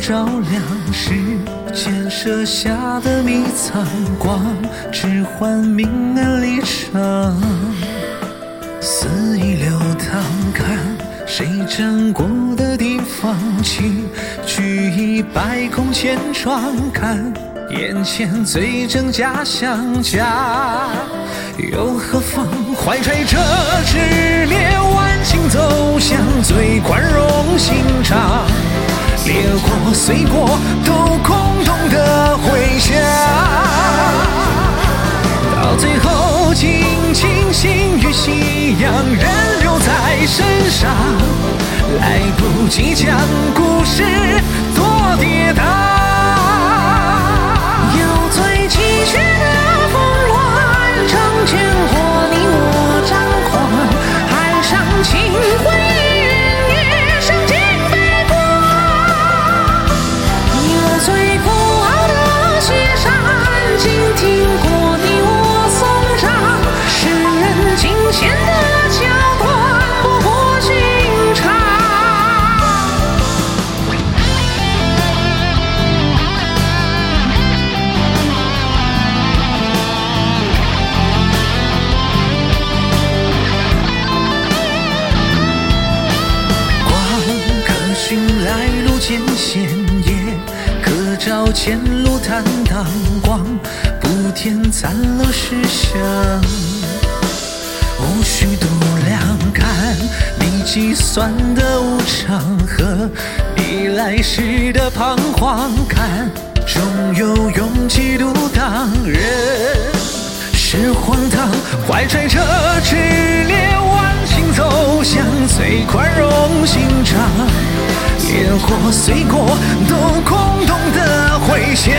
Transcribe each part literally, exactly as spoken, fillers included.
照亮世间设下的迷藏光，只换明暗离场。肆意流淌，看谁站过的地方，请举一百空千窗，看眼前最真假相加，又何妨？怀揣着炽烈万顷走向最宽容心肠，烈火碎过都空洞的回响，到最后尽情心与夕阳仍留在身上，来不及将故事多跌宕。有最崎岖的峰峦，成全过你我张狂，海上情回云也升尽北光。有最古老的雪山，静听过你我颂唱，世人惊险的桥段不过寻常。来路艰险，也可照前路坦荡光，不添残留事项。无需度量，看你计算的无常和你来时的彷徨，看终有勇气独当，人是荒唐。怀揣着炽烈万顷走向最宽容心肠，烈火碎过都空洞的回响，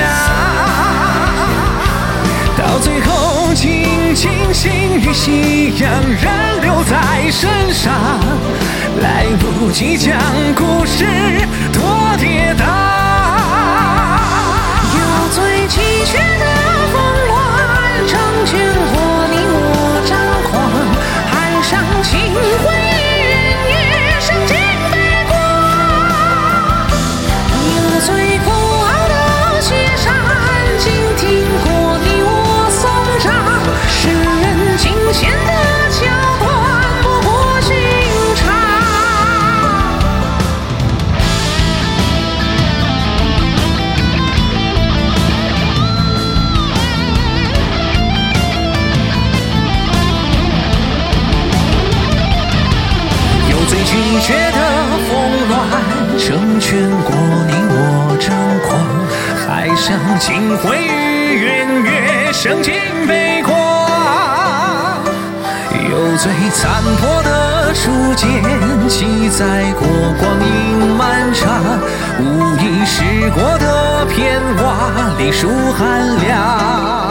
到最后尽情心与夕阳仍留在身上，来不及将故事多跌宕。有最崎岖的峰峦，成全过你我张狂，海上情回云也升尽北光。有最古老的雪山，静听过你我颂唱，世人惊险的桥段不过寻常。有最曲折的峰峦，成全过你我张狂，海上情回与圆月升尽北光。有最残破的初见，记载过光阴漫长，无意识过的片瓦，隶属寒凉。